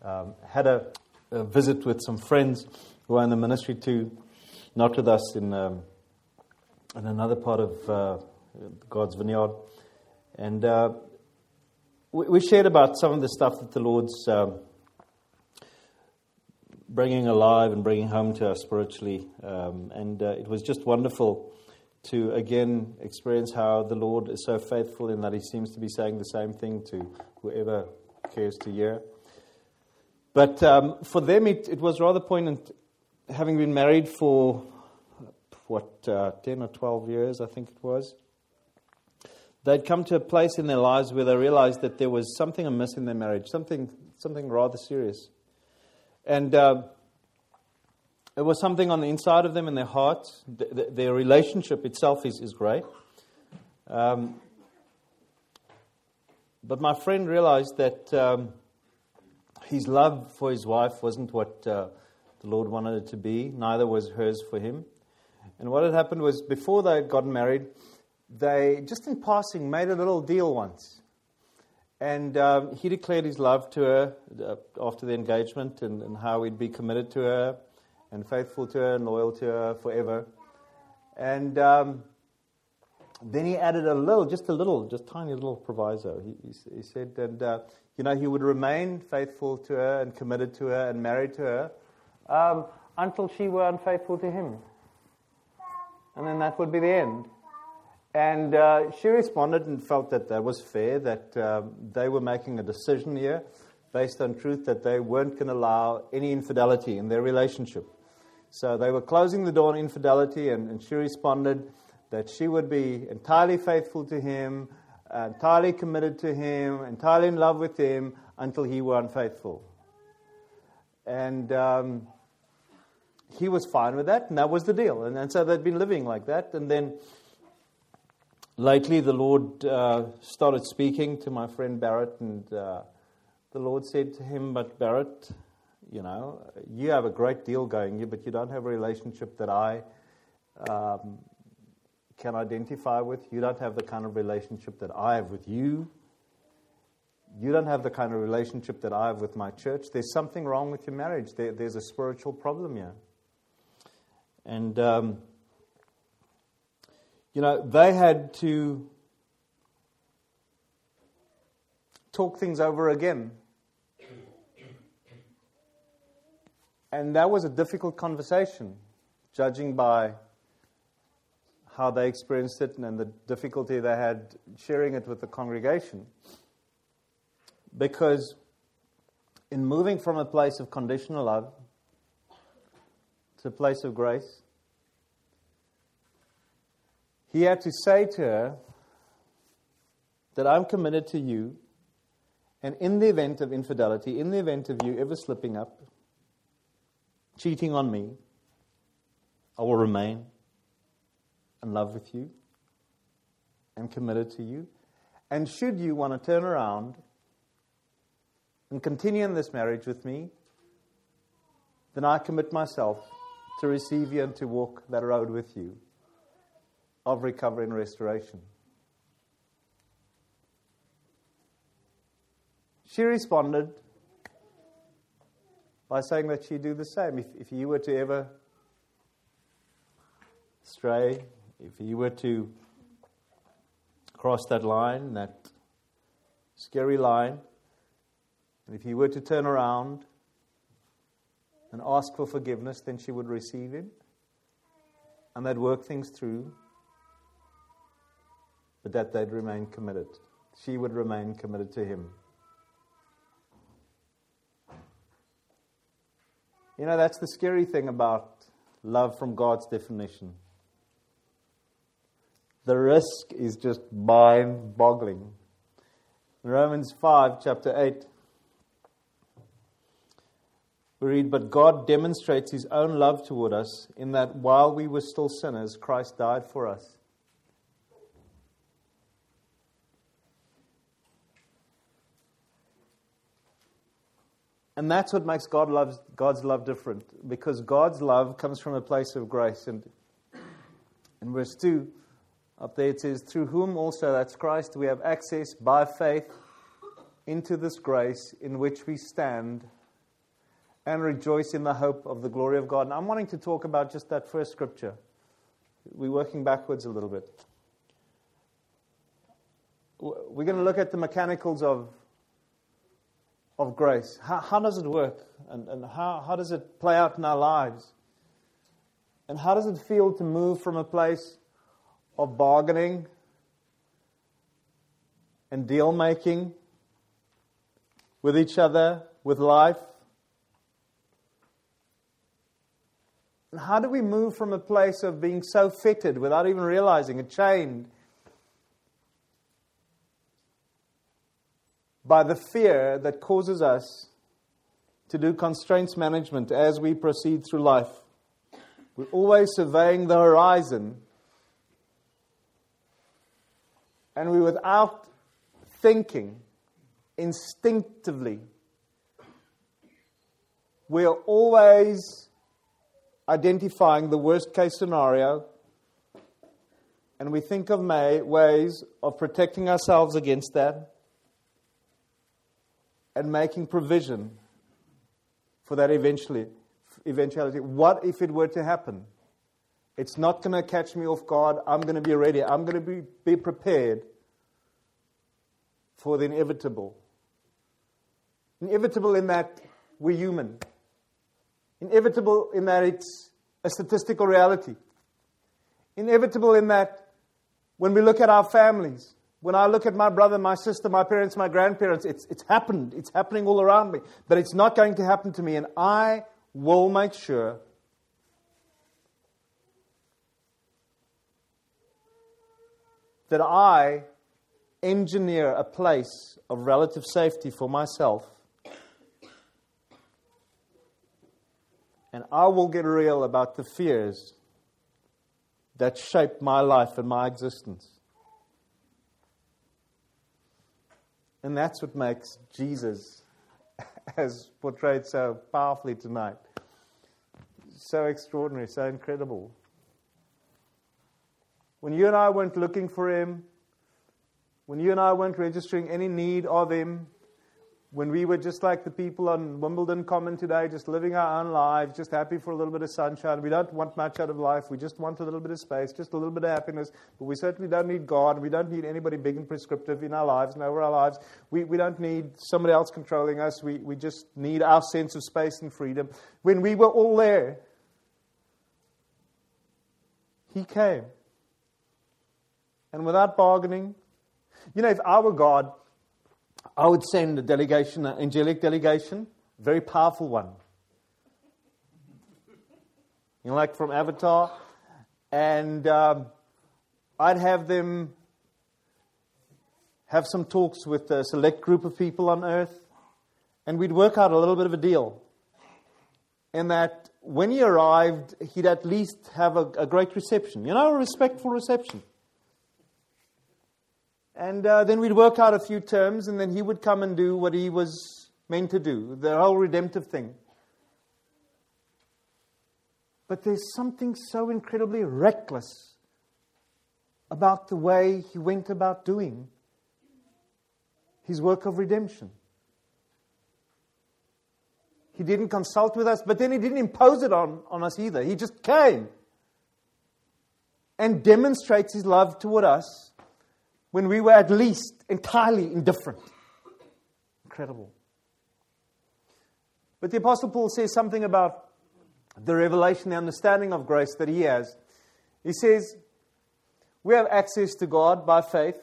had a visit with some friends who are in the ministry too, not with us in another part of God's vineyard. And we shared about some of the stuff that the Lord's bringing alive and bringing home to us spiritually. And it was just wonderful to again experience how the Lord is so faithful in that He seems to be saying the same thing to whoever cares to hear. But for them, it was rather poignant, having been married for, 10 or 12 years, I think it was. They'd come to a place in their lives where they realized that there was something amiss in their marriage, something rather serious. And it was something on the inside of them in their hearts. Their relationship itself is great. But my friend realized that his love for his wife wasn't what the Lord wanted it to be. Neither was hers for him. And what had happened was, before they had gotten married, they, just in passing, made a little deal once. And he declared his love to her after the engagement, and how he'd be committed to her and faithful to her and loyal to her forever. And then he added just tiny little proviso. He said, and he would remain faithful to her and committed to her and married to her until she were unfaithful to him. And then that would be the end. And she responded and felt that was fair, that they were making a decision here based on truth, that they weren't going to allow any infidelity in their relationship. So they were closing the door on infidelity, and she responded that she would be entirely faithful to him, entirely committed to him, entirely in love with him until he were unfaithful. And he was fine with that, and that was the deal. And so they'd been living like that. And then lately the Lord started speaking to my friend Barrett, and the Lord said to him, "But Barrett, you have a great deal going here, but you don't have a relationship that I can identify with. You don't have the kind of relationship that I have with you. You don't have the kind of relationship that I have with my church. There's something wrong with your marriage. There's a spiritual problem here." And, they had to talk things over again. And that was a difficult conversation, judging by how they experienced it and the difficulty they had sharing it with the congregation. Because in moving from a place of conditional love to a place of grace, he had to say to her that I'm committed to you, and in the event of infidelity, in the event of you ever slipping up, cheating on me, I will remain in love with you and committed to you. And should you want to turn around and continue in this marriage with me, then I commit myself to receive you and to walk that road with you of recovery and restoration. She responded by saying that she'd do the same. If you were to ever stray, if you were to cross that line, that scary line, and if you were to turn around and ask for forgiveness, then she would receive him, and they'd work things through, but that they'd remain committed. She would remain committed to him. That's the scary thing about love from God's definition. The risk is just mind-boggling. In Romans 5, chapter 8, we read, "But God demonstrates His own love toward us in that while we were still sinners, Christ died for us." And that's what makes God's love different, because God's love comes from a place of grace. And in verse 2, up there it says, "Through whom also," that's Christ, "we have access by faith into this grace in which we stand and rejoice in the hope of the glory of God. And I'm wanting to talk about just that first scripture. We're working backwards a little bit. We're going to look at the mechanicals of grace. How does it work? And how does it play out in our lives? And how does it feel to move from a place of bargaining and deal making with each other, with life? And how do we move from a place of being so fettered without even realizing it, chained by the fear that causes us to do constraints management as we proceed through life? We're always surveying the horizon, and we, without thinking, instinctively, we are always identifying the worst case scenario, and we think of ways of protecting ourselves against that and making provision for that eventuality. What if it were to happen? It's not going to catch me off guard. I'm going to be ready. I'm going to be prepared for the inevitable. Inevitable in that we're human. Inevitable in that it's a statistical reality. Inevitable in that when we look at our families, when I look at my brother, my sister, my parents, my grandparents, it's happened. It's happening all around me. But it's not going to happen to me. And I will make sure that I engineer a place of relative safety for myself. And I will get real about the fears that shape my life and my existence. And that's what makes Jesus, as portrayed so powerfully tonight, so extraordinary, so incredible. When you and I weren't looking for Him, when you and I weren't registering any need of Him, when we were just like the people on Wimbledon Common today, just living our own lives, just happy for a little bit of sunshine. We don't want much out of life. We just want a little bit of space, just a little bit of happiness. But we certainly don't need God. We don't need anybody big and prescriptive in our lives and over our lives. We don't need somebody else controlling us. We just need our sense of space and freedom. When we were all there, He came. And without bargaining, if I were God, I would send a delegation, an angelic delegation, a very powerful one. Like from Avatar. And I'd have them have some talks with a select group of people on earth. And we'd work out a little bit of a deal. In that when he arrived, he'd at least have a great reception. A respectful reception. And then we'd work out a few terms, and then he would come and do what he was meant to do, the whole redemptive thing. But there's something so incredibly reckless about the way he went about doing his work of redemption. He didn't consult with us, but then he didn't impose it on us either. He just came and demonstrates his love toward us when we were at least entirely indifferent. Incredible. But the Apostle Paul says something about the revelation, the understanding of grace that he has. He says, we have access to God by faith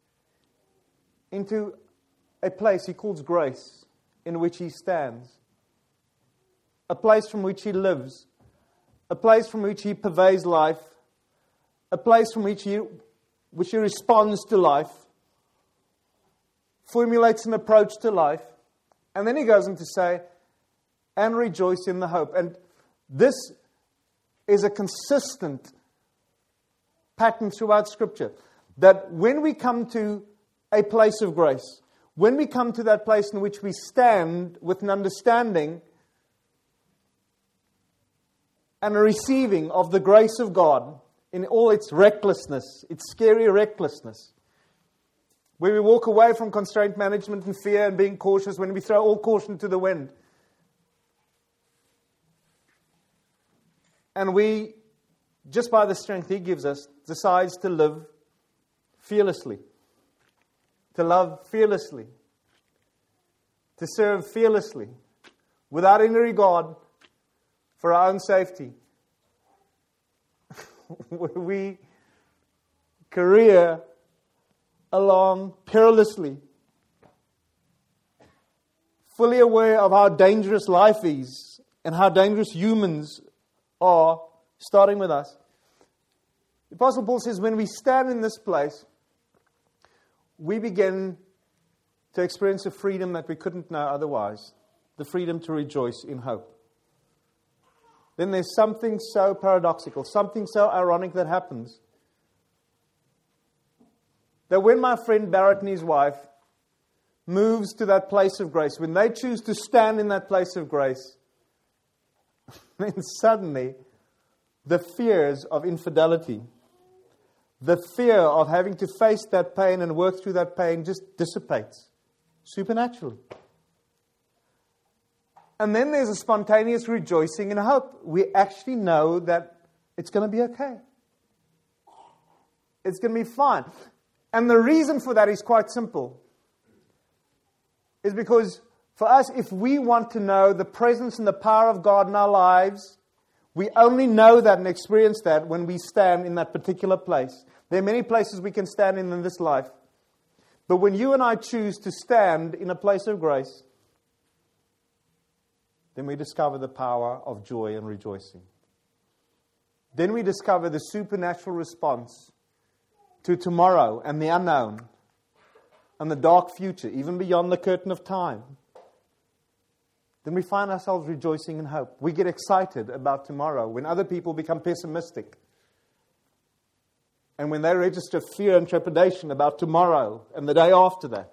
into a place he calls grace, in which he stands. A place from which he lives. A place from which he pervades life. A place from which he responds to life, formulates an approach to life, and then he goes on to say, and rejoice in the hope. And this is a consistent pattern throughout Scripture, that when we come to a place of grace, when we come to that place in which we stand with an understanding and a receiving of the grace of God, in all its recklessness, its scary recklessness, where we walk away from constraint management and fear and being cautious, when we throw all caution to the wind, And we, just by the strength He gives us, decides to live fearlessly, to love fearlessly, to serve fearlessly, without any regard for our own safety. We career along perilously, fully aware of how dangerous life is and how dangerous humans are, starting with us. The Apostle Paul says, when we stand in this place, we begin to experience a freedom that we couldn't know otherwise, the freedom to rejoice in hope. Then there's something so paradoxical, something so ironic that happens. That when my friend Barrett and his wife moves to that place of grace, when they choose to stand in that place of grace, then suddenly the fears of infidelity, the fear of having to face that pain and work through that pain just dissipates supernaturally. And then there's a spontaneous rejoicing in hope. We actually know that it's going to be okay. It's going to be fine. And the reason for that is quite simple. Is because for us, if we want to know the presence and the power of God in our lives, we only know that and experience that when we stand in that particular place. There are many places we can stand in this life. But when you and I choose to stand in a place of grace, then we discover the power of joy and rejoicing. Then we discover the supernatural response to tomorrow and the unknown and the dark future, even beyond the curtain of time. Then we find ourselves rejoicing in hope. We get excited about tomorrow when other people become pessimistic. And when they register fear and trepidation about tomorrow and the day after that.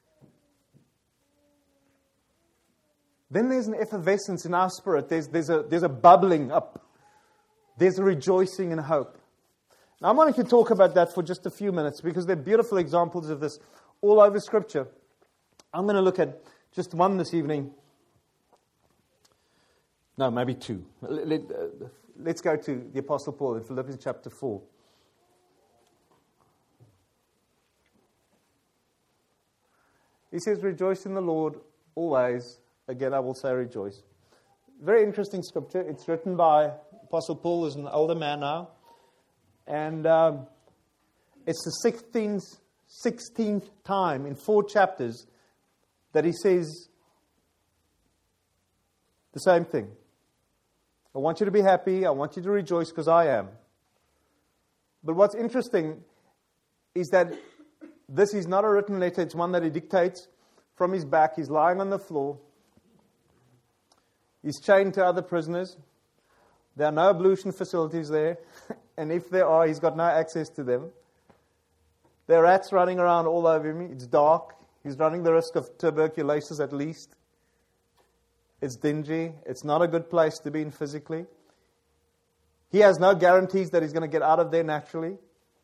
Then there's an effervescence in our spirit. There's a bubbling up. There's a rejoicing in hope. Now, I'm wanting to talk about that for just a few minutes because there are beautiful examples of this all over Scripture. I'm going to look at just one this evening. No, maybe two. Let's go to the Apostle Paul in Philippians chapter 4. He says, rejoice in the Lord always. Again, I will say rejoice. Very interesting scripture. It's written by Apostle Paul, who's an older man now. And it's the 16th time in 4 chapters that he says the same thing. I want you to be happy. I want you to rejoice because I am. But what's interesting is that this is not a written letter. It's one that he dictates from his back. He's lying on the floor. He's chained to other prisoners. There are no ablution facilities there. And if there are, he's got no access to them. There are rats running around all over him. It's dark. He's running the risk of tuberculosis at least. It's dingy. It's not a good place to be in physically. He has no guarantees that he's going to get out of there naturally.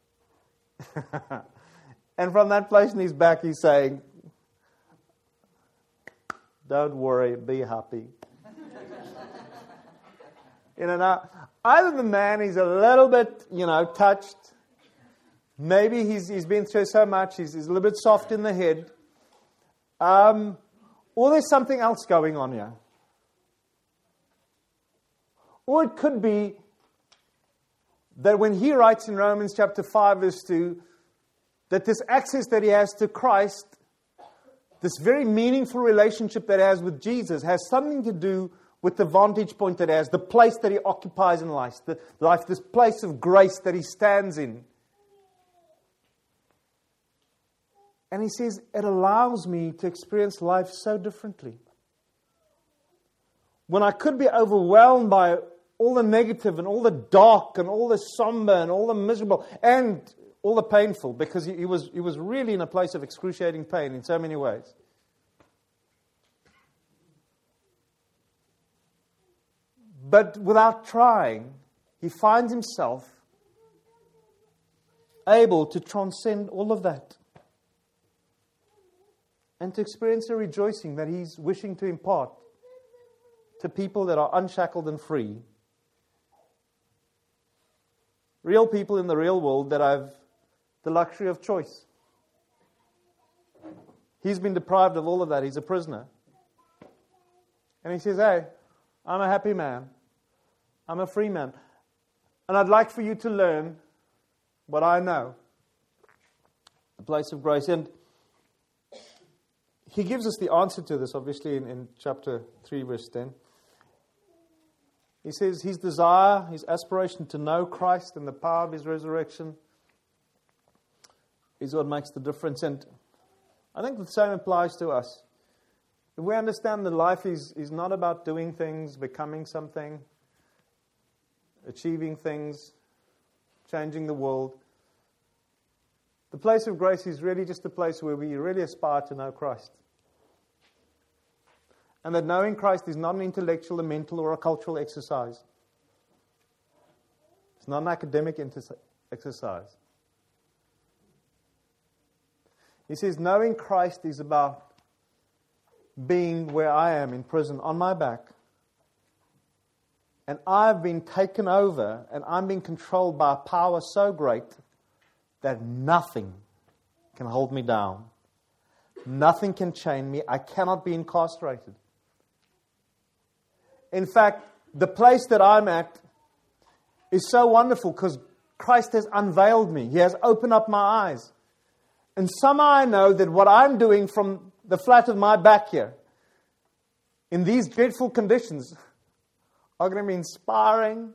And from that place in his back, he's saying, don't worry, be happy. Now, either the man is a little bit, touched. Maybe he's been through so much, he's a little bit soft in the head. Or there's something else going on here. Or it could be that when he writes in Romans chapter 5 verse 2, that this access that he has to Christ, this very meaningful relationship that he has with Jesus, has something to do with the vantage point that he has, the place that he occupies in life, this place of grace that he stands in. And he says, it allows me to experience life so differently. When I could be overwhelmed by all the negative and all the dark and all the somber and all the miserable and all the painful, because he was really in a place of excruciating pain in so many ways. But without trying, he finds himself able to transcend all of that and to experience a rejoicing that he's wishing to impart to people that are unshackled and free Real people in the real world that have the luxury of choice. He's been deprived of all of that. He's a prisoner. And he says, hey, I'm a happy man. I'm a free man. And I'd like for you to learn what I know. The place of grace. And he gives us the answer to this, obviously, in chapter 3, verse 10. He says his desire, his aspiration to know Christ and the power of his resurrection is what makes the difference. And I think the same applies to us. If we understand that life is not about doing things, becoming something, achieving things, changing the world, the place of grace is really just a place where we really aspire to know Christ. And that knowing Christ is not an intellectual, a mental, or a cultural exercise. It's not an academic exercise. He says, knowing Christ is about being where I am in prison on my back. And I've been taken over and I'm being controlled by a power so great that nothing can hold me down. Nothing can chain me. I cannot be incarcerated. In fact, the place that I'm at is so wonderful because Christ has unveiled me. He has opened up my eyes. And somehow I know that what I'm doing from the flat of my back here, in these dreadful conditions, are going to be inspiring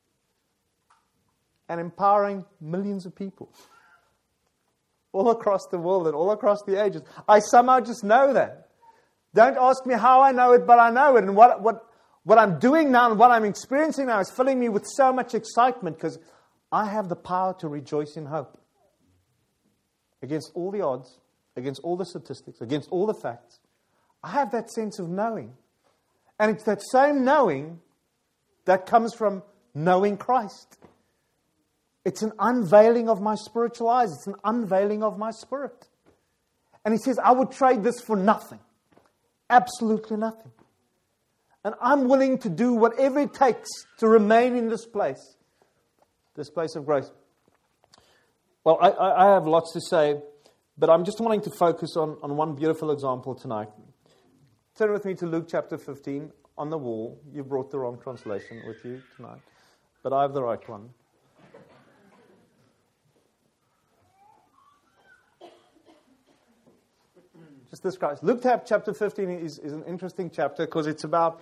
and empowering millions of people all across the world and all across the ages. I somehow just know that. Don't ask me how I know it, but I know it. And what I'm doing now and what I'm experiencing now is filling me with so much excitement because I have the power to rejoice in hope. Against all the odds, against all the statistics, against all the facts, I have that sense of knowing. And it's that same knowing that comes from knowing Christ. It's an unveiling of my spiritual eyes. It's an unveiling of my spirit. And he says, I would trade this for nothing. Absolutely nothing. And I'm willing to do whatever it takes to remain in this place of grace. Well, I have lots to say, but I'm just wanting to focus on one beautiful example tonight. Turn with me to Luke chapter 15 on the wall. You brought the wrong translation with you tonight, but I have the right one. Just this Christ. Luke chapter 15 is an interesting chapter because it's about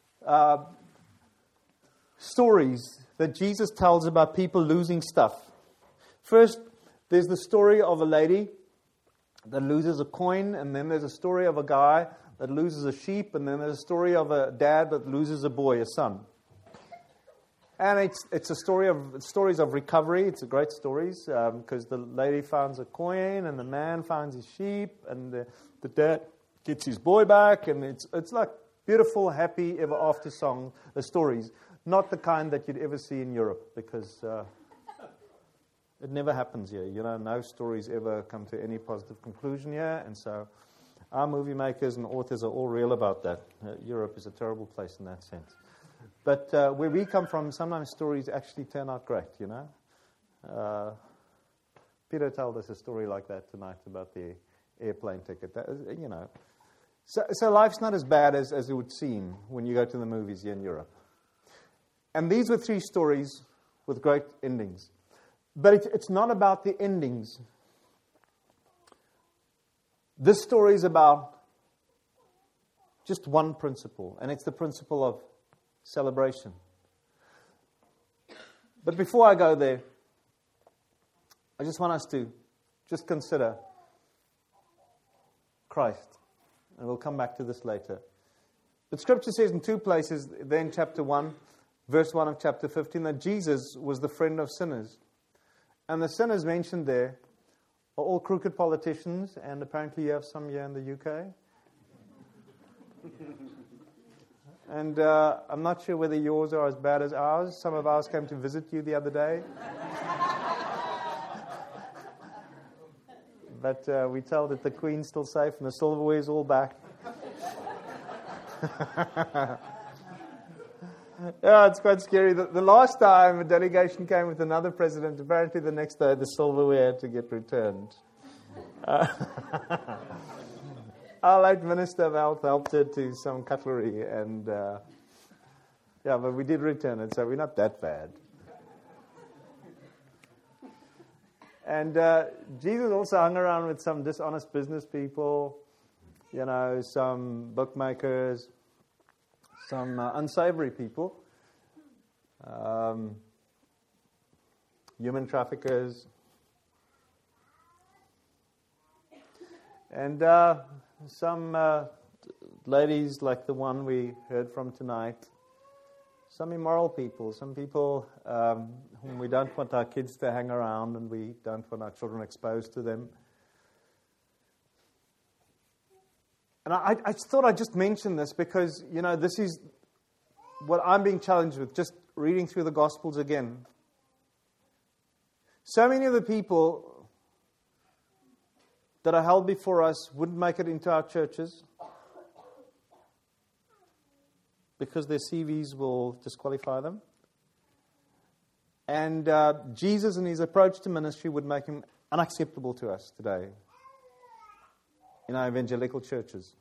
stories that Jesus tells about people losing stuff. First, there's the story of a lady that loses a coin, and then there's a story of a guy that loses a sheep, and then there's a story of a dad that loses a boy, a son. And it's a story of stories of recovery. It's a great stories because the lady finds a coin, and the man finds his sheep, and the dad gets his boy back, and it's like beautiful, happy, ever after stories. Not the kind that you'd ever see in Europe because it never happens here. You know, no stories ever come to any positive conclusion here, and so our movie makers and authors are all real about that. Europe is a terrible place in that sense. But where we come from, sometimes stories actually turn out great, you know. Peter told us a story like that tonight about the airplane ticket. That, you know. So life's not as bad as it would seem when you go to the movies here in Europe. And these were 3 stories with great endings. But it's not about the endings. This story is about just one principle, and it's the principle of celebration. But before I go there, I just want us to just consider Christ. And we'll come back to this later. But Scripture says in 2 places, then chapter 1, verse 1 of chapter 15, that Jesus was the friend of sinners. And the sinners mentioned there are all crooked politicians, and apparently you have some here in the UK. And I'm not sure whether yours are as bad as ours. Some of ours came to visit you the other day. But we tell that the Queen's still safe and the silverware's all back. Yeah, it's quite scary. The last time a delegation came with another president, apparently the next day the silverware had to get returned. Our late Minister of Health helped her to some cutlery, and but we did return it, so we're not that bad. And Jesus also hung around with some dishonest business people, some bookmakers, some unsavory people, human traffickers, and some ladies like the one we heard from tonight, some immoral people, some people whom we don't want our kids to hang around and we don't want our children exposed to them. And I thought I'd just mention this because, this is what I'm being challenged with, just reading through the Gospels again. So many of the people that are held before us wouldn't make it into our churches because their CVs will disqualify them. And Jesus and his approach to ministry would make him unacceptable to us today in our evangelical churches,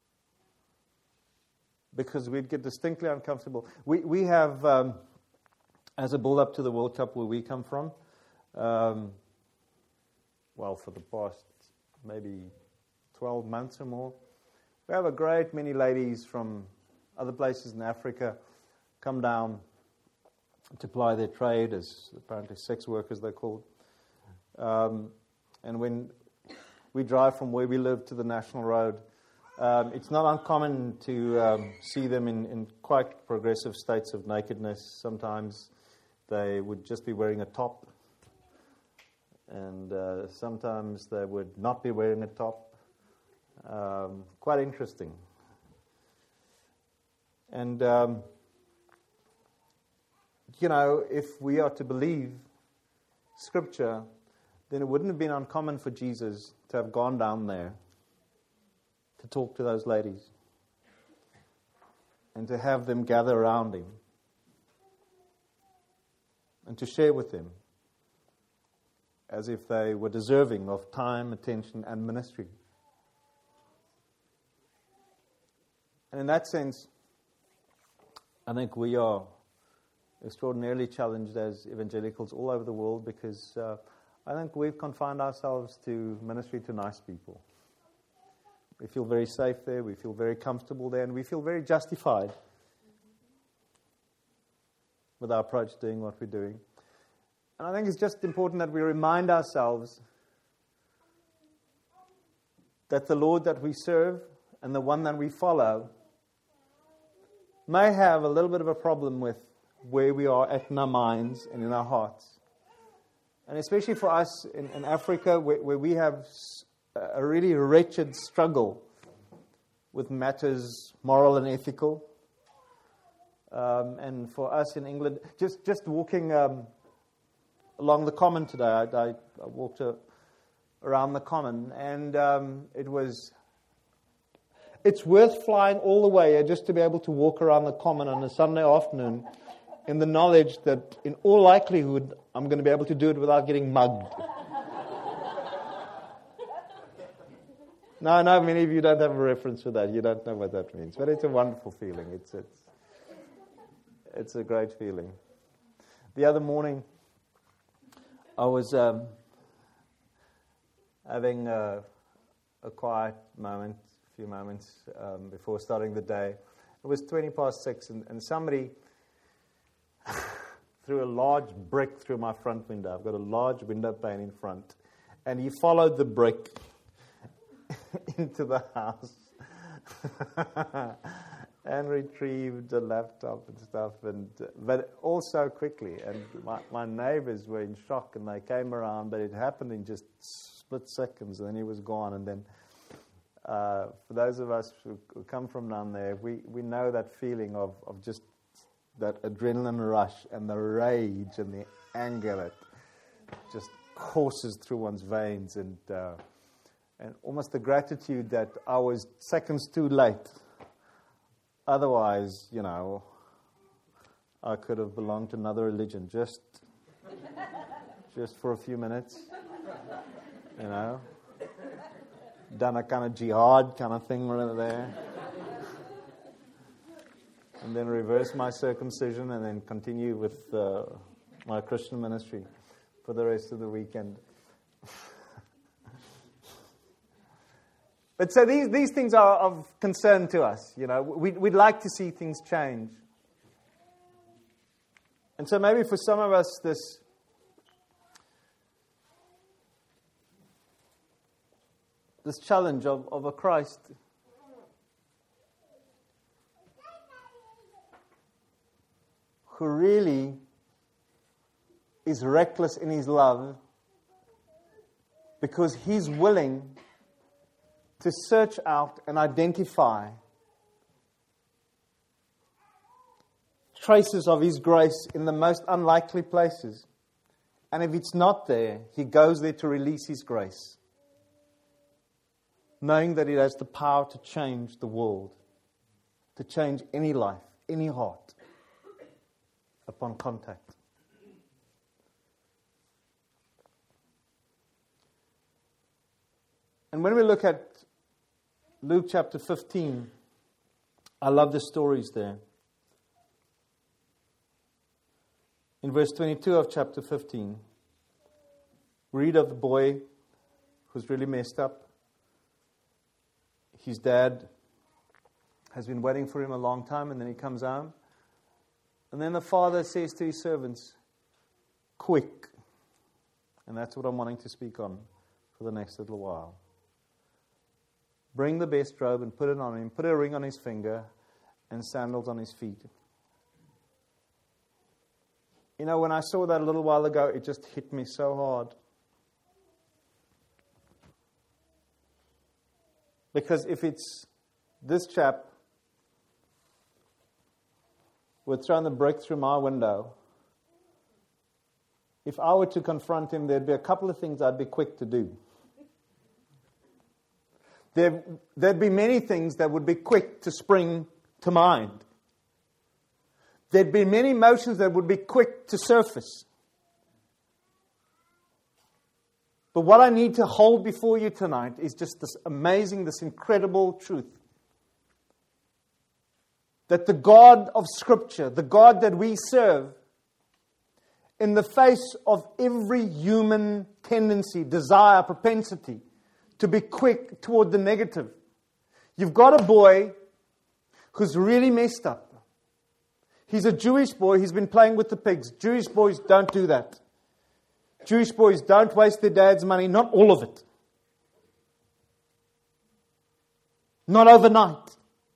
because we'd get distinctly uncomfortable. We have, as a build-up to the World Cup where we come from, for the past maybe 12 months or more, we have a great many ladies from other places in Africa come down to ply their trade as apparently sex workers, they're called. And when we drive from where we live to the National Road, it's not uncommon to see them in quite progressive states of nakedness. Sometimes they would just be wearing a top, and sometimes they would not be wearing a top. Quite interesting. And, if we are to believe Scripture, then it wouldn't have been uncommon for Jesus to have gone down there to talk to those ladies and to have them gather around him and to share with them as if they were deserving of time, attention, and ministry. And in that sense, I think we are extraordinarily challenged as evangelicals all over the world, because I think we've confined ourselves to ministry to nice people. We feel very safe there, we feel very comfortable there, and we feel very justified with our approach to doing what we're doing. And I think it's just important that we remind ourselves that the Lord that we serve and the one that we follow may have a little bit of a problem with where we are at in our minds and in our hearts. And especially for us in Africa, where we have a really wretched struggle with matters moral and ethical. And for us in England, just walking along the Common today, I walked around the Common, and it's worth flying all the way just to be able to walk around the Common on a Sunday afternoon in the knowledge that in all likelihood I'm going to be able to do it without getting mugged. No, many of you don't have a reference for that. You don't know what that means. But it's a wonderful feeling. It's a great feeling. The other morning, I was having a quiet moment, a few moments before starting the day. It was 6:20, and somebody threw a large brick through my front window. I've got a large window pane in front. And he followed the brick into the house and retrieved a laptop and stuff, but all so quickly. And my neighbors were in shock, and they came around, but it happened in just split seconds, and then he was gone. And then for those of us who come from down there, we know that feeling of just that adrenaline rush and the rage and the anger that just courses through one's veins, and almost the gratitude that I was seconds too late. Otherwise, I could have belonged to another religion just for a few minutes, done a kind of jihad kind of thing right there, and then reverse my circumcision and then continue with my Christian ministry for the rest of the weekend. But so these things are of concern to us. We'd like to see things change. And so maybe for some of us, this challenge of a Christ who really is reckless in his love because he's willing to search out and identify traces of his grace in the most unlikely places. And if it's not there, he goes there to release his grace, knowing that it has the power to change the world, to change any life, any heart, upon contact. And when we look at Luke chapter 15, I love the stories there. In verse 22 of chapter 15, we read of the boy who's really messed up. His dad has been waiting for him a long time, and then he comes home. And then the father says to his servants, quick. And that's what I'm wanting to speak on for the next little while. Bring the best robe and put it on him. Put a ring on his finger and sandals on his feet. When I saw that a little while ago, it just hit me so hard. Because if it's this chap who had thrown the brick through my window, if I were to confront him, there'd be a couple of things I'd be quick to do. There'd be many things that would be quick to spring to mind. There'd be many emotions that would be quick to surface. But what I need to hold before you tonight is just this amazing, this incredible truth. That the God of Scripture, the God that we serve, in the face of every human tendency, desire, propensity, to be quick toward the negative. You've got a boy who's really messed up. He's a Jewish boy. He's been playing with the pigs. Jewish boys don't do that. Jewish boys don't waste their dad's money. Not all of it. Not overnight.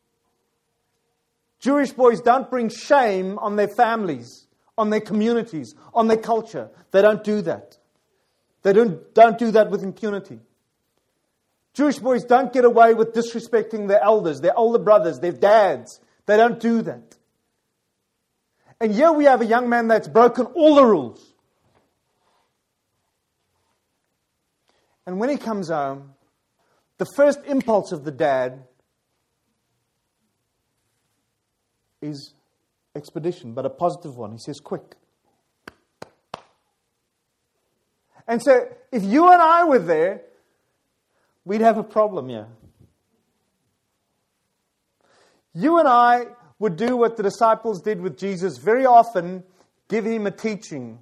Jewish boys don't bring shame on their families, on their communities, on their culture. They don't do that. They don't do that with impunity. Jewish boys don't get away with disrespecting their elders, their older brothers, their dads. They don't do that. And here we have a young man that's broken all the rules. And when he comes home, the first impulse of the dad is expedition, but a positive one. He says, quick. And so, if you and I were there, we'd have a problem here. You and I would do what the disciples did with Jesus very often, give him a teaching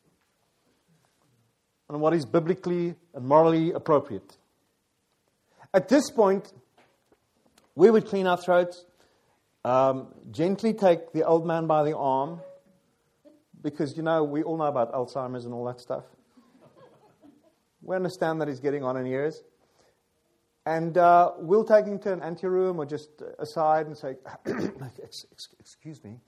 on what is biblically and morally appropriate. At this point, we would clean our throats, gently take the old man by the arm, because, we all know about Alzheimer's and all that stuff. We understand that he's getting on in years. And we'll take him to an anteroom or just aside and say, excuse me,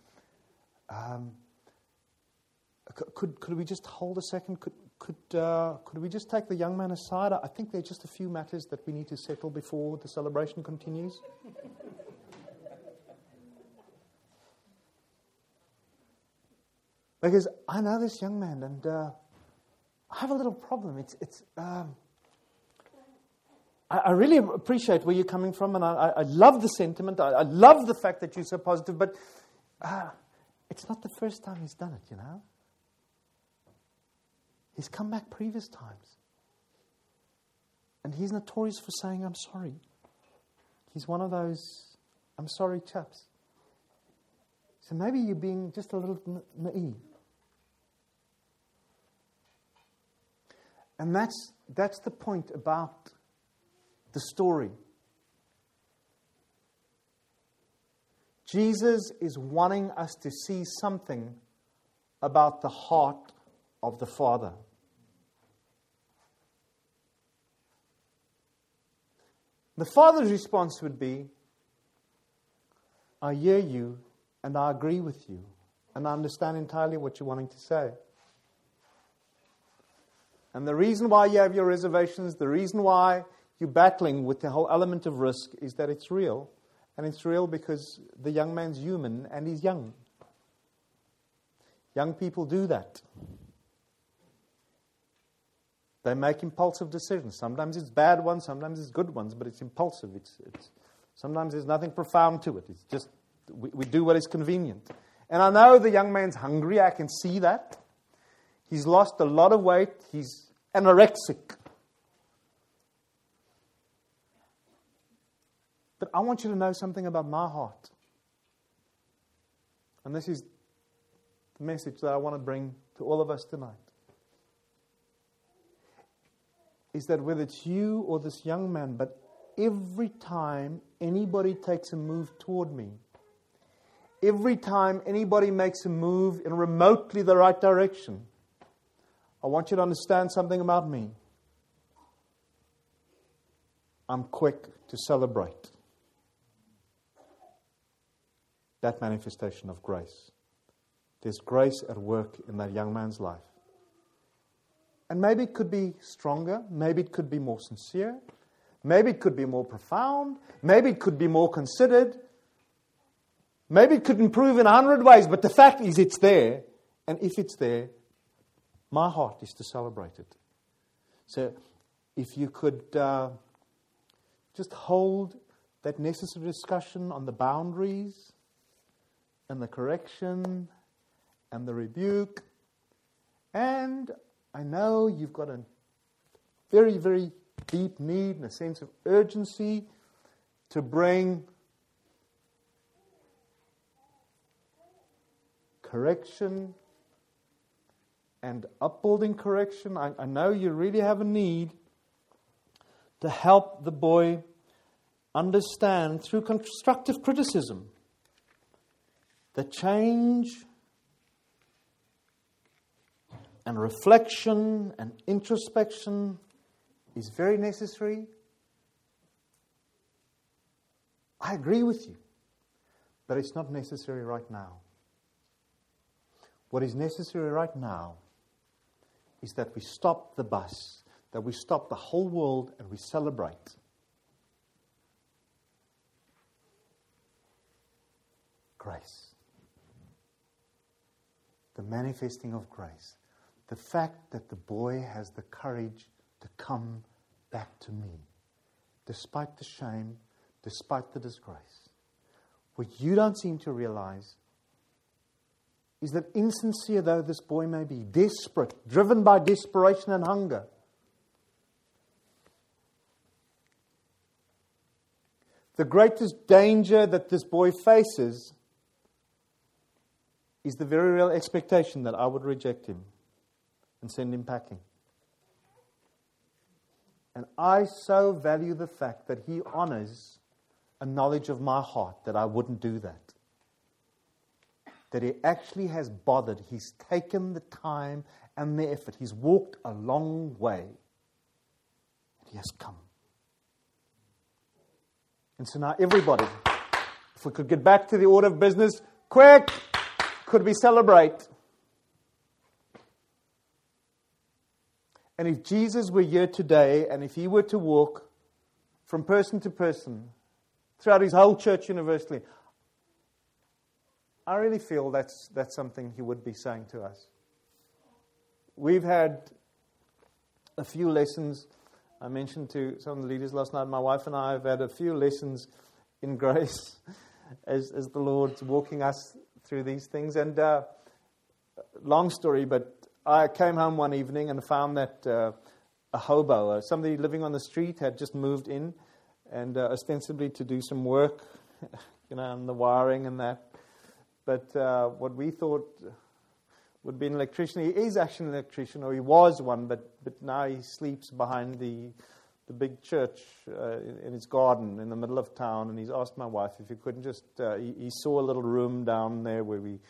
could we just hold a second? Could we just take the young man aside? I think there are just a few matters that we need to settle before the celebration continues. Because I know this young man, and I have a little problem. I really appreciate where you're coming from, and I love the sentiment. I love the fact that you're so positive, but It's not the first time he's done it, He's come back previous times. And he's notorious for saying, I'm sorry. He's one of those, I'm sorry chaps. So maybe you're being just a little naive. And that's the point about the story. Jesus is wanting us to see something about the heart of the Father. The Father's response would be, I hear you and I agree with you and I understand entirely what you're wanting to say. And the reason why you have your reservations, the reason why you're battling with the whole element of risk is that it's real. And it's real because the young man's human and he's young. Young people do that. They make impulsive decisions. Sometimes it's bad ones, sometimes it's good ones, but it's impulsive. Sometimes there's nothing profound to it. It's just, we do what is convenient. And I know the young man's hungry. I can see that. He's lost a lot of weight. He's anorexic. But I want you to know something about my heart. And this is the message that I want to bring to all of us tonight. Is that whether it's you or this young man, but every time anybody takes a move toward me, every time anybody makes a move in remotely the right direction, I want you to understand something about me. I'm quick to celebrate that manifestation of grace. There's grace at work in that young man's life. And maybe it could be stronger. Maybe it could be more sincere. Maybe it could be more profound. Maybe it could be more considered. Maybe it could improve in 100 ways. But the fact is it's there. And if it's there, my heart is to celebrate it. So if you could just hold that necessary discussion on the boundaries and the correction and the rebuke. And I know you've got a very, very deep need and a sense of urgency to bring correction and upbuilding correction. I know you really have a need to help the boy understand through constructive criticism that change and reflection and introspection is very necessary. I agree with you, but it's not necessary right now. What is necessary right now is that we stop the bus, that we stop the whole world and we celebrate. Grace. The manifesting of grace. The fact that the boy has the courage to come back to me, despite the shame, despite the disgrace. What you don't seem to realize is that insincere though this boy may be, desperate, driven by desperation and hunger, the greatest danger that this boy faces is the very real expectation that I would reject him and send him packing. And I so value the fact that he honors a knowledge of my heart that I wouldn't do that. That he actually has bothered. He's taken the time and the effort. He's walked a long way. And he has come. And so now everybody, if we could get back to the order of business, quick, could we celebrate? And if Jesus were here today, and if he were to walk from person to person throughout his whole church universally, I really feel that's something he would be saying to us. We've had a few lessons. I mentioned to some of the leaders last night, my wife and I have had a few lessons in grace as the Lord's walking us through through these things. And long story, but I came home one evening and found that a hobo, somebody living on the street, had just moved in, and ostensibly to do some work, on the wiring and that. But what we thought would be an electrician, he is actually an electrician, or he was one, but now he sleeps behind the big church in his garden in the middle of town. And he's asked my wife if he couldn't just, he saw a little room down there where we,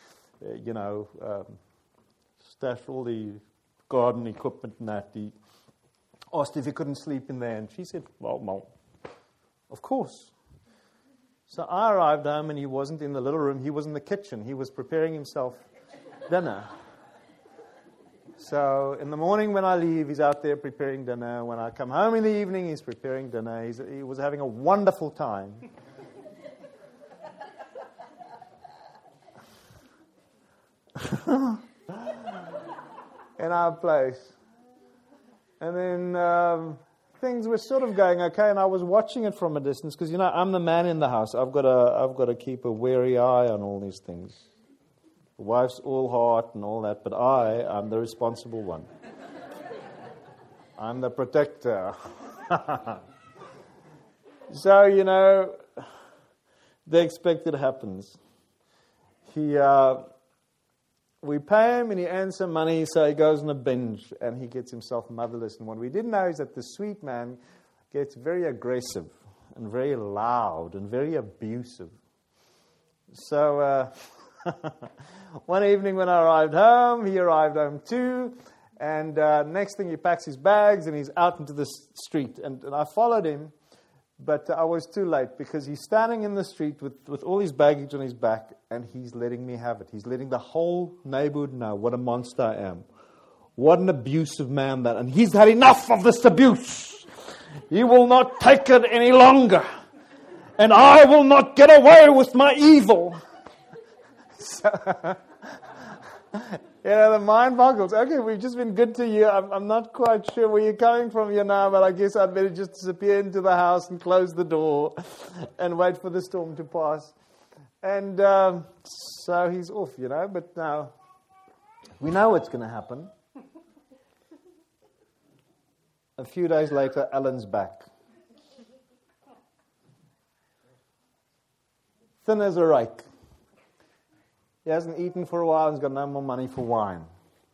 stashed all the garden equipment and that. He asked if he couldn't sleep in there, and she said, well, of course. So I arrived home, and he wasn't in the little room. He was in the kitchen. He was preparing himself dinner. So in the morning when I leave, he's out there preparing dinner. When I come home in the evening, he's preparing dinner. He was having a wonderful time. In our place. And then things were sort of going okay, and I was watching it from a distance because, I'm the man in the house. I've got to keep a wary eye on all these things. The wife's all heart and all that, but I'm the responsible one. I'm the protector. So, the expected happens. We pay him and he earns some money, so he goes on a binge and he gets himself motherless. And what we didn't know is that the sweet man gets very aggressive and very loud and very abusive. So one evening when I arrived home, he arrived home too. And next thing he packs his bags and he's out into the street. And I followed him, but I was too late because he's standing in the street with all his baggage on his back and he's letting me have it. He's letting the whole neighborhood know what a monster I am. What an abusive man that. And he's had enough of this abuse. He will not take it any longer. And I will not get away with my evil. So, the mind boggles. Okay, we've just been good to you. I'm not quite sure where you're coming from here now, but I guess I'd better just disappear into the house and close the door and wait for the storm to pass. And so he's off, but now we know what's going to happen. A few days later, Alan's back. Thin as a rake. He hasn't eaten for a while and he's got no more money for wine.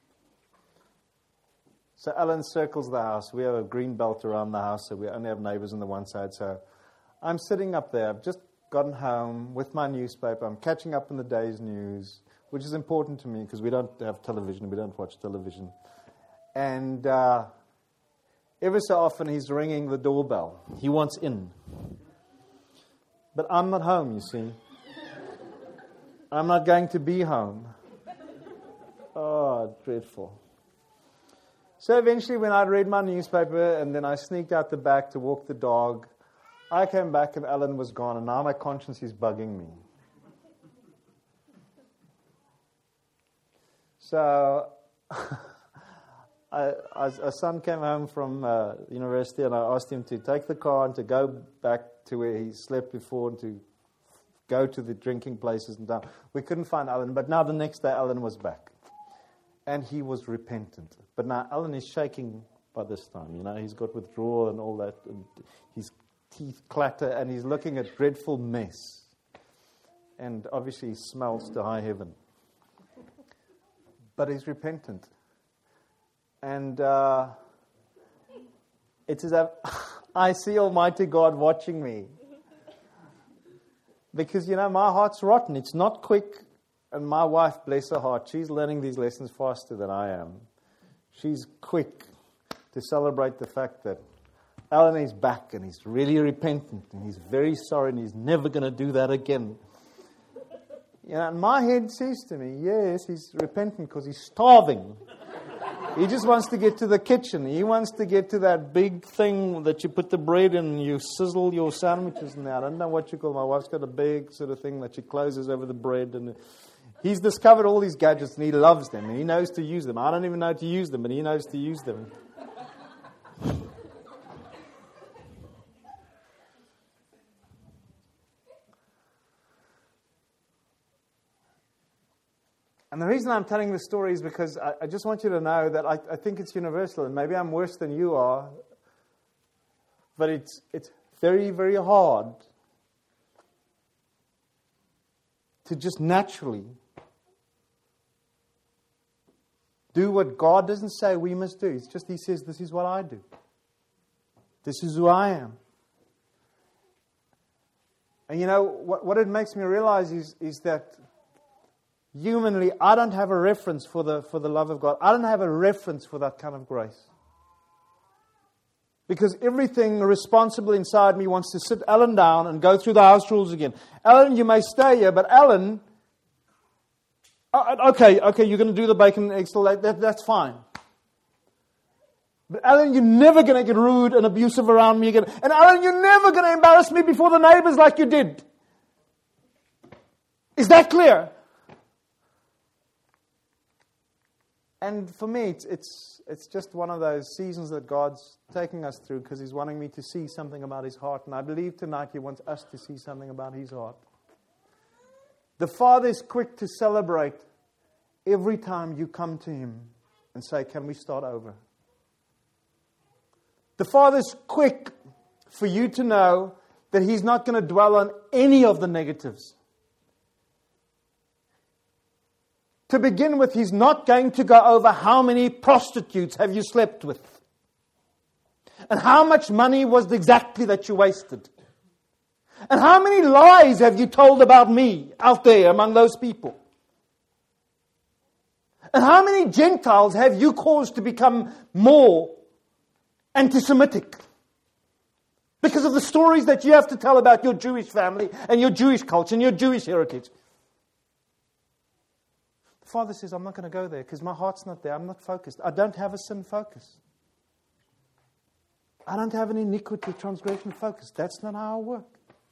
So Alan circles the house. We have a green belt around the house, so we only have neighbors on the one side. So I'm sitting up there. I've just gotten home with my newspaper. I'm catching up on the day's news, which is important to me because we don't have television. We don't watch television. And ever so often he's ringing the doorbell. He wants in. But I'm not home, you see. I'm not going to be home. Oh, dreadful. So eventually when I'd read my newspaper and then I sneaked out the back to walk the dog, I came back and Alan was gone, and now my conscience is bugging me. So a son came home from university and I asked him to take the car and to go back to where he slept before and to go to the drinking places and down. We couldn't find Alan, but now the next day Alan was back. And he was repentant. But now Alan is shaking by this time. He's got withdrawal and all that. And his teeth clatter and he's looking at dreadful mess. And obviously he smells to high heaven. But he's repentant. And it's as if I see Almighty God watching me. Because, my heart's rotten. It's not quick. And my wife, bless her heart, she's learning these lessons faster than I am. She's quick to celebrate the fact that Alan is back and he's really repentant and he's very sorry and he's never going to do that again. And my head says to me, yes, he's repentant because he's starving. He just wants to get to the kitchen. He wants to get to that big thing that you put the bread in and you sizzle your sandwiches in there. I don't know what you call it. My wife's got a big sort of thing that she closes over the bread. And he's discovered all these gadgets and he loves them and he knows to use them. I don't even know how to use them, but he knows to use them. And the reason I'm telling this story is because I just want you to know that I think it's universal, and maybe I'm worse than you are, but it's very, very hard to just naturally do what God doesn't say we must do. It's just He says, this is what I do. This is who I am. And you know, what it makes me realize is that humanly, I don't have a reference for the love of God. I don't have a reference for that kind of grace. Because everything responsible inside me wants to sit Alan down and go through the house rules again. Alan, you may stay here, but Alan, okay, you're going to do the bacon and eggs till late. That's fine. But Alan, you're never going to get rude and abusive around me again. And Alan, you're never going to embarrass me before the neighbors like you did. Is that clear? And for me, it's just one of those seasons that God's taking us through because He's wanting me to see something about His heart. And I believe tonight He wants us to see something about His heart. The Father is quick to celebrate every time you come to Him and say, can we start over? The Father's quick for you to know that He's not going to dwell on any of the negatives. To begin with, He's not going to go over how many prostitutes have you slept with. And how much money was exactly that you wasted. And how many lies have you told about me out there among those people. And how many Gentiles have you caused to become more anti-Semitic? Because of the stories that you have to tell about your Jewish family and your Jewish culture and your Jewish heritage. Father says, I'm not going to go there because my heart's not there. I'm not focused. I don't have a sin focus. I don't have an iniquity, transgression focus. That's not how I work.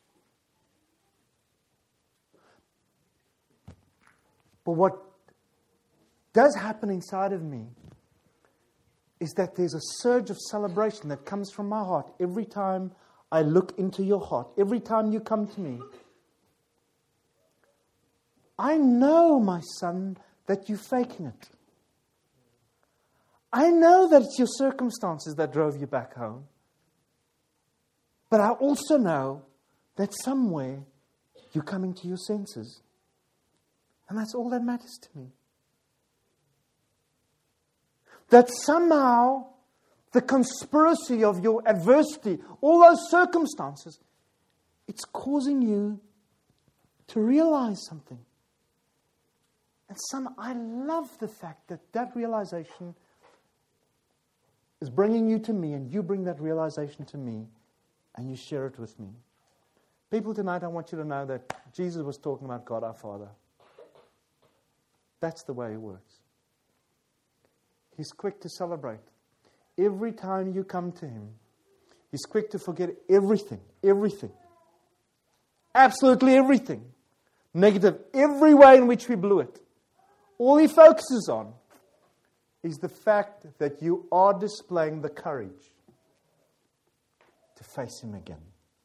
But what does happen inside of me is that there's a surge of celebration that comes from my heart every time I look into your heart, every time you come to me. I know, my son, that you're faking it. I know that it's your circumstances that drove you back home. But I also know that somewhere you're coming to your senses. And that's all that matters to me. That somehow the conspiracy of your adversity, all those circumstances, it's causing you to realize something. And son, I love the fact that that realization is bringing you to me, and you bring that realization to me, and you share it with me. People, tonight I want you to know that Jesus was talking about God our Father. That's the way He works. He's quick to celebrate. Every time you come to Him, He's quick to forget everything. Absolutely everything. Negative, every way in which we blew it. All He focuses on is the fact that you are displaying the courage to face Him again.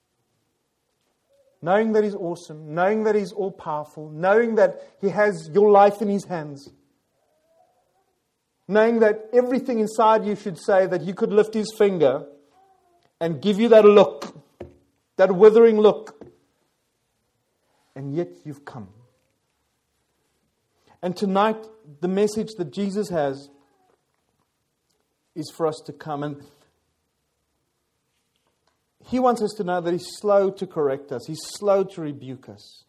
Knowing that He's awesome, knowing that He's all-powerful, knowing that He has your life in His hands. Knowing that everything inside you should say that He could lift His finger and give you that look, that withering look. And yet you've come. And tonight, the message that Jesus has is for us to come. And He wants us to know that He's slow to correct us. He's slow to rebuke us.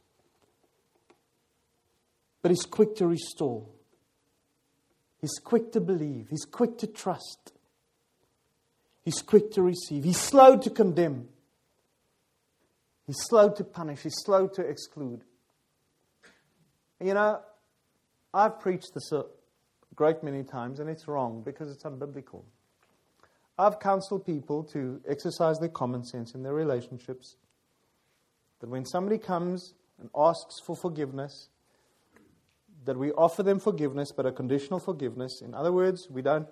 But He's quick to restore. He's quick to believe. He's quick to trust. He's quick to receive. He's slow to condemn. He's slow to punish. He's slow to exclude. You know, I've preached this a great many times, and it's wrong because it's unbiblical. I've counseled people to exercise their common sense in their relationships. That when somebody comes and asks for forgiveness, that we offer them forgiveness, but a conditional forgiveness. In other words, we don't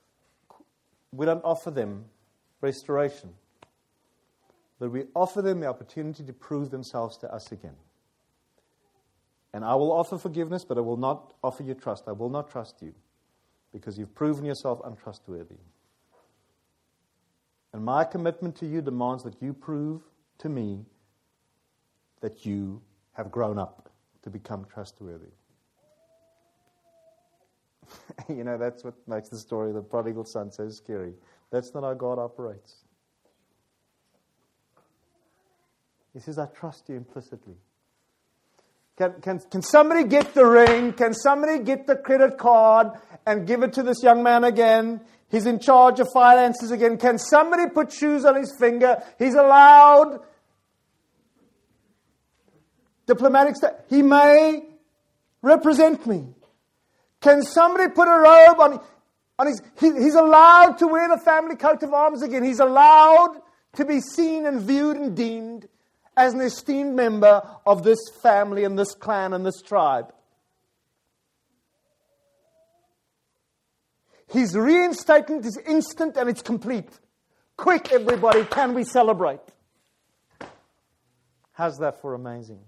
offer them restoration. But we offer them the opportunity to prove themselves to us again. And I will offer forgiveness, but I will not offer you trust. I will not trust you because you've proven yourself untrustworthy. And my commitment to you demands that you prove to me that you have grown up to become trustworthy. That's what makes the story of the prodigal son so scary. That's not how God operates. He says, I trust you implicitly. Can somebody get the ring? Can somebody get the credit card and give it to this young man again? He's in charge of finances again. Can somebody put shoes on his finger? He's allowed diplomatic stuff. He may represent me. Can somebody put a robe on his... He's allowed to wear the family coat of arms again. He's allowed to be seen and viewed and deemed as an esteemed member of this family and this clan and this tribe. His reinstatement is instant and it's complete. Quick, everybody, can we celebrate? How's that for amazing?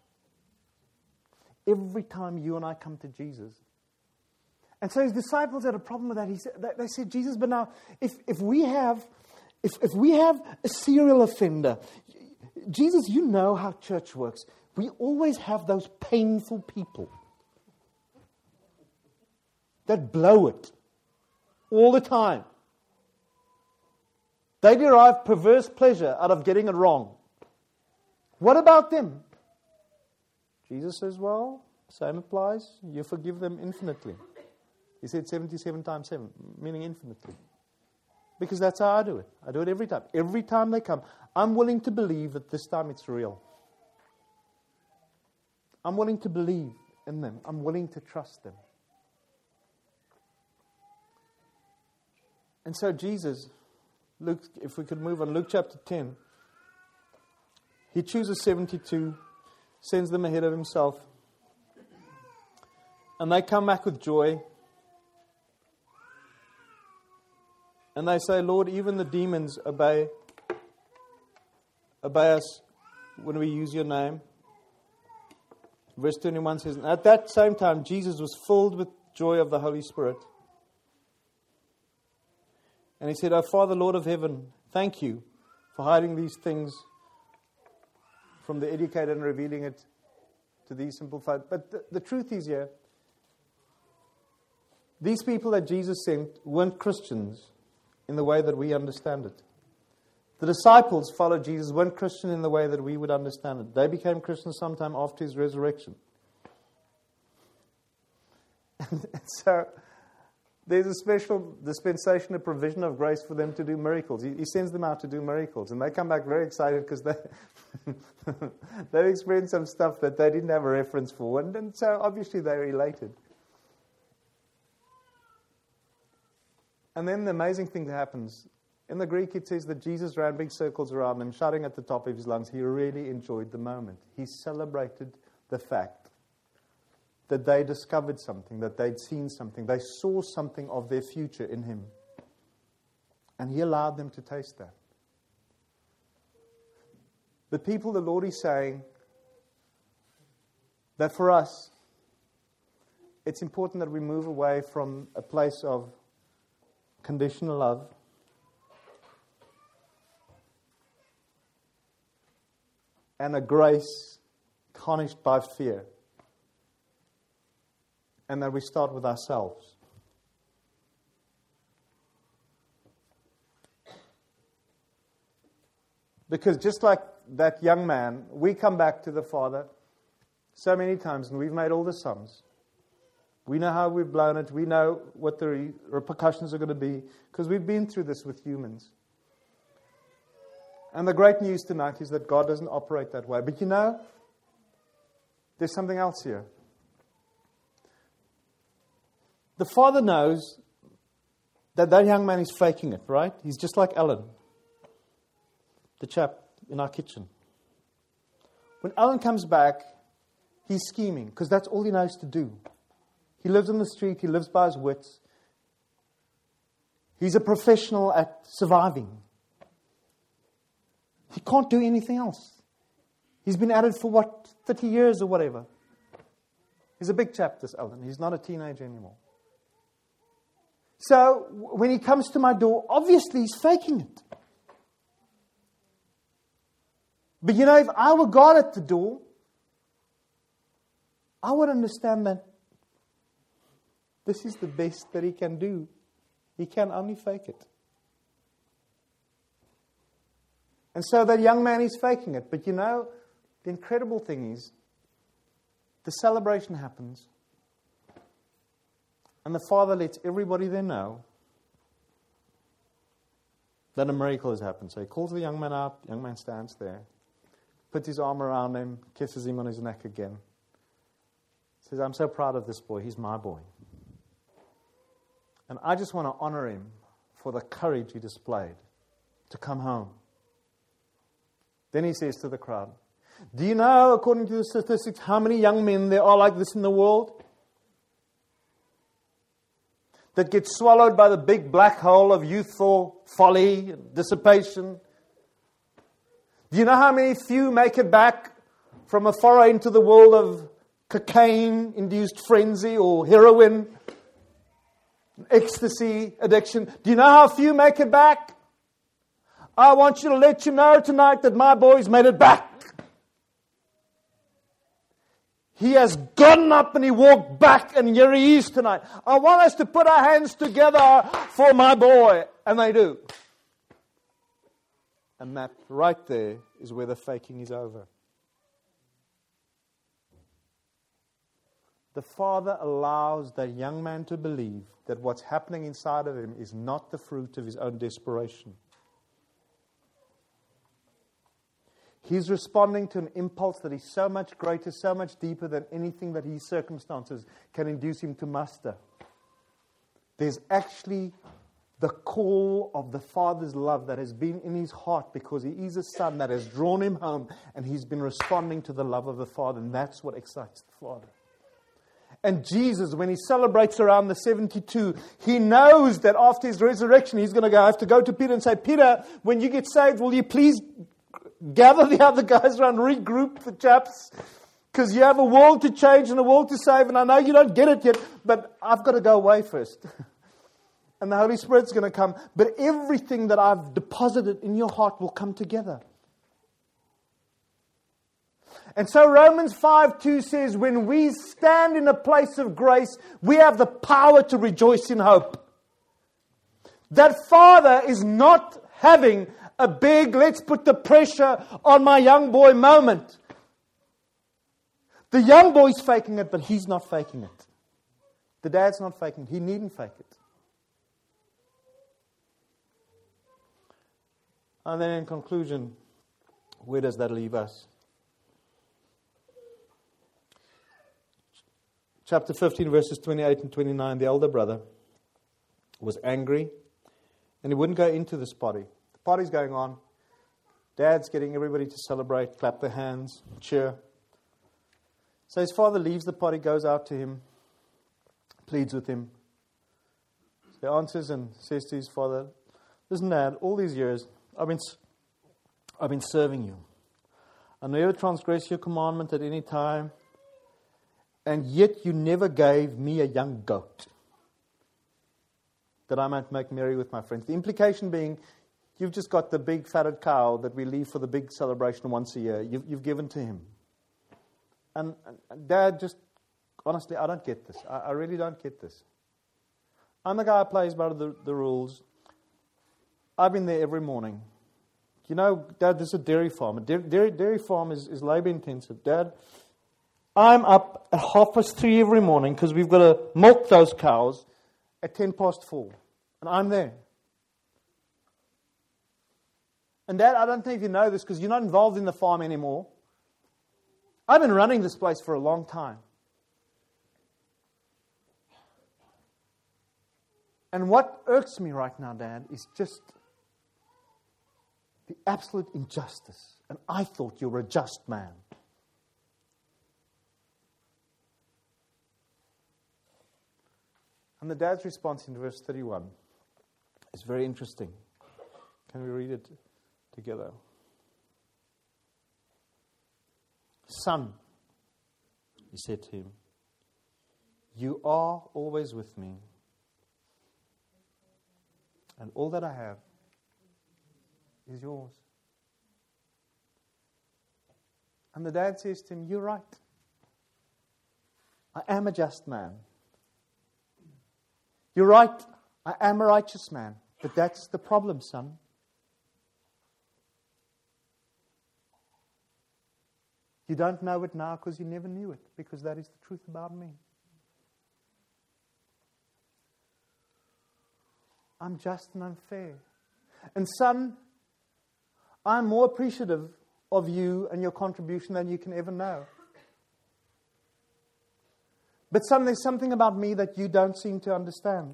Every time you and I come to Jesus. And so his disciples had a problem with that. They said, Jesus, but now, if we have a serial offender, Jesus, you know how church works. We always have those painful people that blow it all the time. They derive perverse pleasure out of getting it wrong. What about them? Jesus says, well, same applies. You forgive them infinitely. He said 77 times 7, meaning infinitely. Because that's how I do it. I do it every time. Every time they come, I'm willing to believe that this time it's real. I'm willing to believe in them. I'm willing to trust them. And so Jesus, Luke, if we could move on, Luke chapter 10, he chooses 72, sends them ahead of himself, and they come back with joy. And they say, Lord, even the demons obey us when we use your name. Verse 21 says, at that same time, Jesus was filled with joy of the Holy Spirit. And he said, O Father, Lord of heaven, thank you for hiding these things from the educated and revealing it to these simple folk. But the truth is here, these people that Jesus sent weren't Christians in the way that we understand it. The disciples followed Jesus, weren't Christian in the way that we would understand it. They became Christians sometime after his resurrection. And so there's a special dispensation, a provision of grace for them to do miracles. He sends them out to do miracles. And they come back very excited because they've experienced some stuff that they didn't have a reference for. And so obviously they're elated. And then the amazing thing that happens, in the Greek it says that Jesus ran big circles around them, shouting at the top of his lungs. He really enjoyed the moment. He celebrated the fact that they discovered something, that they'd seen something. They saw something of their future in him. And he allowed them to taste that. The people, the Lord is saying that for us, it's important that we move away from a place of conditional love and a grace tarnished by fear, and that we start with ourselves. Because just like that young man, we come back to the Father so many times and we've made all the sums. We know how we've blown it. We know what the repercussions are going to be because we've been through this with humans. And the great news tonight is that God doesn't operate that way. But there's something else here. The Father knows that young man is faking it, right? He's just like Alan, the chap in our kitchen. When Alan comes back, he's scheming because that's all he knows to do. He lives on the street. He lives by his wits. He's a professional at surviving. He can't do anything else. He's been at it for 30 years or whatever. He's a big chap, this Alan. He's not a teenager anymore. So when he comes to my door, obviously he's faking it. But you know, if I were God at the door, I would understand that this is the best that he can do. He can only fake it. And so that young man is faking it. But you know, the incredible thing is, the celebration happens, and the father lets everybody there know that a miracle has happened. So he calls the young man up, the young man stands there, puts his arm around him, kisses him on his neck again. Says, I'm so proud of this boy, he's my boy. And I just want to honor him for the courage he displayed to come home. Then he says to the crowd, do you know, according to the statistics, how many young men there are like this in the world? That get swallowed by the big black hole of youthful folly and dissipation. Do you know how many few make it back from a foray into the world of cocaine-induced frenzy or heroin, ecstasy addiction? Do you know how few make it back? I want you to let you know tonight that my boy's made it back. He has gotten up and he walked back, and here he is tonight. I want us to put our hands together for my boy. And they do. And that right there is where the faking is over. The father allows that young man to believe that what's happening inside of him is not the fruit of his own desperation. He's responding to an impulse that is so much greater, so much deeper than anything that his circumstances can induce him to muster. There's actually the call of the Father's love that has been in his heart because he is a son that has drawn him home, and he's been responding to the love of the Father, and that's what excites the Father. And Jesus, when he celebrates around the 72, he knows that after his resurrection, he's going to have to go to Peter and say, Peter, when you get saved, will you please gather the other guys around, regroup the chaps, because you have a world to change and a world to save, and I know you don't get it yet, but I've got to go away first. And the Holy Spirit's going to come, but everything that I've deposited in your heart will come together. And so Romans 5:2 says, when we stand in a place of grace, we have the power to rejoice in hope. That Father is not having a big, let's put the pressure on my young boy moment. The young boy's faking it, but he's not faking it. The dad's not faking it. He needn't fake it. And then in conclusion, where does that leave us? Chapter 15, verses 28 and 29, the elder brother was angry, and he wouldn't go into this party. The party's going on. Dad's getting everybody to celebrate, clap their hands, cheer. So his father leaves the party, goes out to him, pleads with him. So he answers and says to his father, listen, Dad, all these years I've been serving you. I never transgressed your commandment at any time, and yet you never gave me a young goat that I might make merry with my friends. The implication being, you've just got the big fatted cow that we leave for the big celebration once a year. You've given to him. And Dad, just honestly, I don't get this. I really don't get this. I'm the guy who plays by the rules. I've been there every morning. You know, Dad, this is a dairy farm. A dairy farm is labor intensive. Dad, I'm up at 3:30 every morning because we've got to milk those cows at 4:10. And I'm there. And Dad, I don't think if you know this because you're not involved in the farm anymore. I've been running this place for a long time. And what irks me right now, Dad, is just the absolute injustice. And I thought you were a just man. And the dad's response in verse 31 is very interesting. Can we read it together? Son, he said to him, You are always with me. And all that I have is yours. And the dad says to him, you're right. I am a just man. You're right. I am a righteous man. But that's the problem, son. You don't know it now because you never knew it, because that is the truth about me. I'm just and unfair. And son, I'm more appreciative of you and your contribution than you can ever know. But son, there's something about me that you don't seem to understand.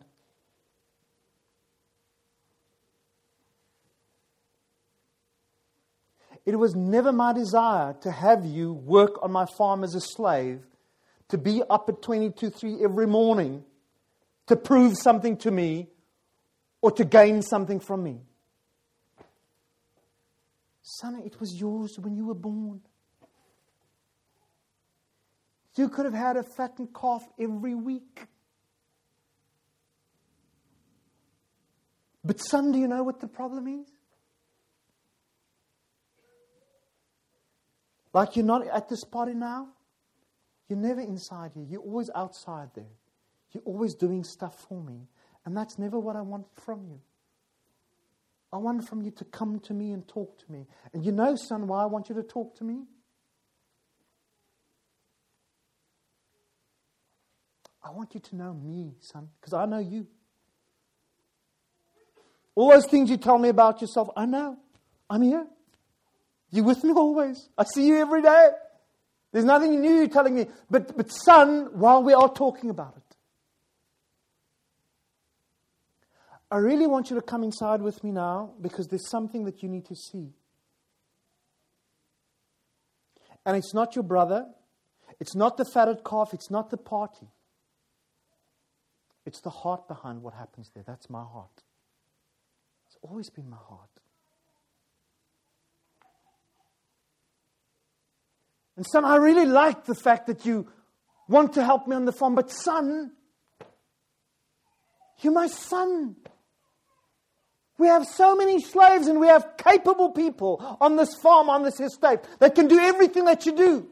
It was never my desire to have you work on my farm as a slave, to be up at 22:3 every morning, to prove something to me, or to gain something from me. Son, it was yours when you were born. You could have had a fattened calf every week. But son, do you know what the problem is? Like you're not at this party now. You're never inside here. You're always outside there. You're always doing stuff for me. And that's never what I want from you. I want from you to come to me and talk to me. And you know, son, why I want you to talk to me? I want you to know me, son, because I know you. All those things you tell me about yourself, I know. I'm here. You're with me always. I see you every day. There's nothing new you're telling me. But son, while we are talking about it, I really want you to come inside with me now, because there's something that you need to see. And it's not your brother. It's not the fatted calf. It's not the party. It's the heart behind what happens there. That's my heart. It's always been my heart. And son, I really like the fact that you want to help me on the farm. But son, you're my son. We have so many slaves and we have capable people on this farm, on this estate, that can do everything that you do.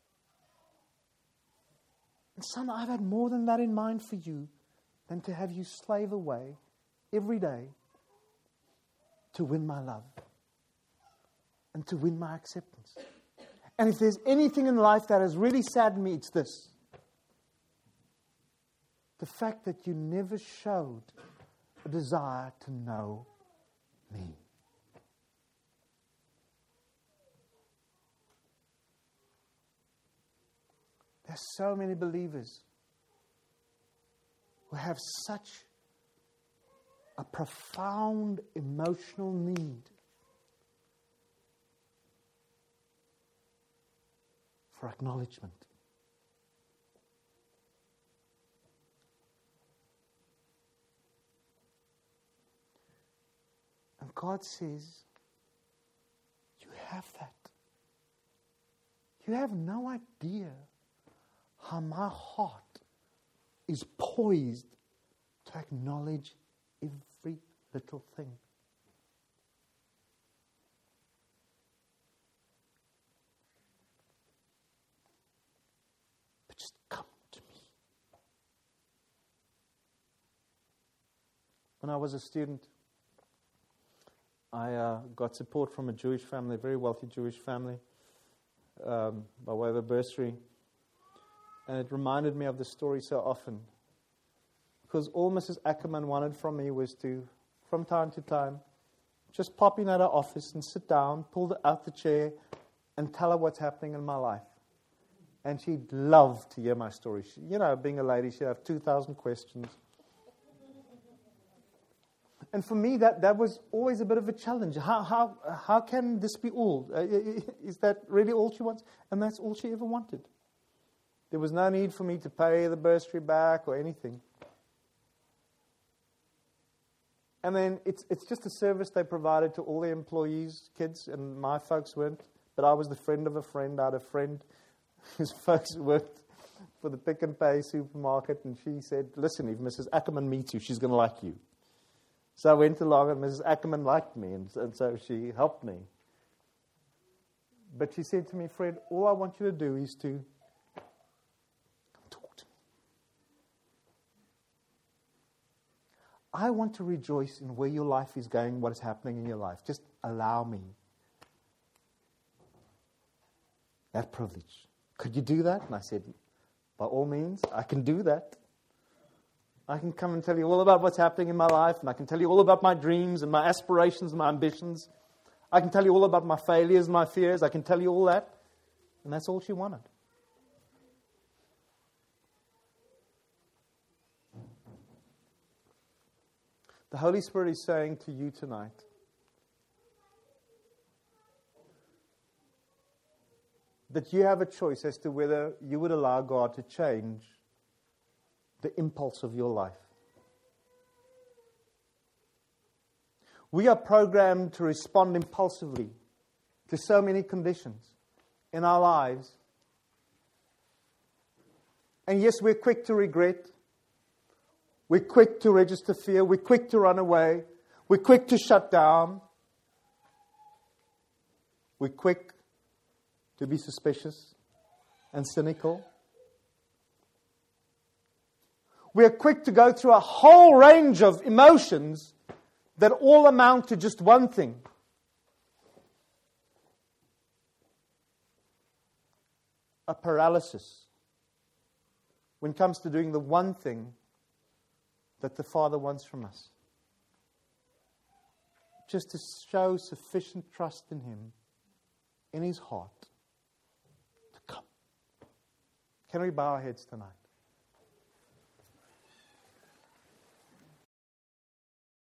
And son, I've had more than that in mind for you than to have you slave away every day to win my love and to win my acceptance. And if there's anything in life that has really saddened me, it's this. The fact that you never showed a desire to know me. There's so many believers who have such a profound emotional need for acknowledgement. And God says, you have that. You have no idea how my heart is poised to acknowledge every little thing. But just come to me. When I was a student, I got support from a Jewish family, a very wealthy Jewish family, by way of a bursary. And it reminded me of the story so often. Because all Mrs. Ackerman wanted from me was to, from time to time, just pop in at her office and sit down, pull out the chair, and tell her what's happening in my life. And she'd love to hear my story. She, being a lady, she'd have 2,000 questions. And for me, that was always a bit of a challenge. How can this be all? Is that really all she wants? And that's all she ever wanted. There was no need for me to pay the bursary back or anything. And then it's just a service they provided to all the employees' kids, and my folks weren't. But I was the friend of a friend. I had a friend whose folks worked for the Pick and Pay supermarket, and she said, listen, if Mrs. Ackerman meets you, she's going to like you. So I went along, and Mrs. Ackerman liked me, and so she helped me. But she said to me, Fred, all I want you to do is to come talk to me. I want to rejoice in where your life is going, what is happening in your life. Just allow me that privilege. Could you do that? And I said, by all means, I can do that. I can come and tell you all about what's happening in my life, and I can tell you all about my dreams and my aspirations and my ambitions. I can tell you all about my failures and my fears. I can tell you all that. And that's all she wanted. The Holy Spirit is saying to you tonight, that you have a choice as to whether you would allow God to change the impulse of your life. We are programmed to respond impulsively to so many conditions in our lives. And yes, we're quick to regret. We're quick to register fear. We're quick to run away. We're quick to shut down. We're quick to be suspicious and cynical. We're quick to go through a whole range of emotions that all amount to just one thing. A paralysis when it comes to doing the one thing that the Father wants from us. Just to show sufficient trust in Him, in His heart, to come. Can we bow our heads tonight?